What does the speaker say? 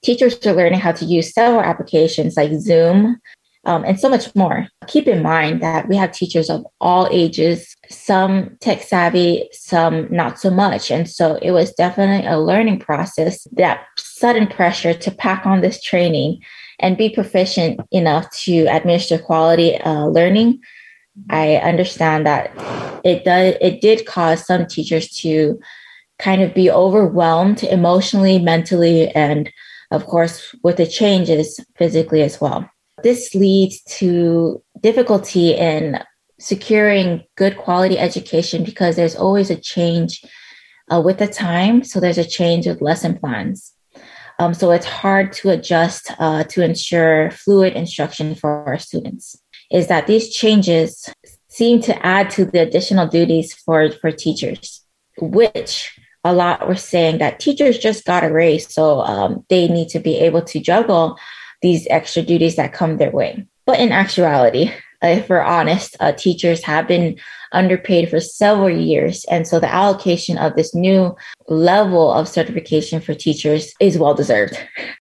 Teachers are learning how to use several applications like Zoom, and so much more. Keep in mind that we have teachers of all ages, some tech savvy, some not so much. And so it was definitely a learning process, that sudden pressure to pack on this training and be proficient enough to administer quality learning. I understand that it did cause some teachers to kind of be overwhelmed emotionally, mentally, and of course, with the changes physically as well. This leads to difficulty in securing good quality education because there's always a change with the time. So there's a change with lesson plans. So it's hard to adjust to ensure fluid instruction for our students. Is that these changes seem to add to the additional duties for teachers, which a lot were saying that teachers just got a raise, so they need to be able to juggle these extra duties that come their way. But in actuality, if we're honest, teachers have been underpaid for several years. And so the allocation of this new level of certification for teachers is well deserved.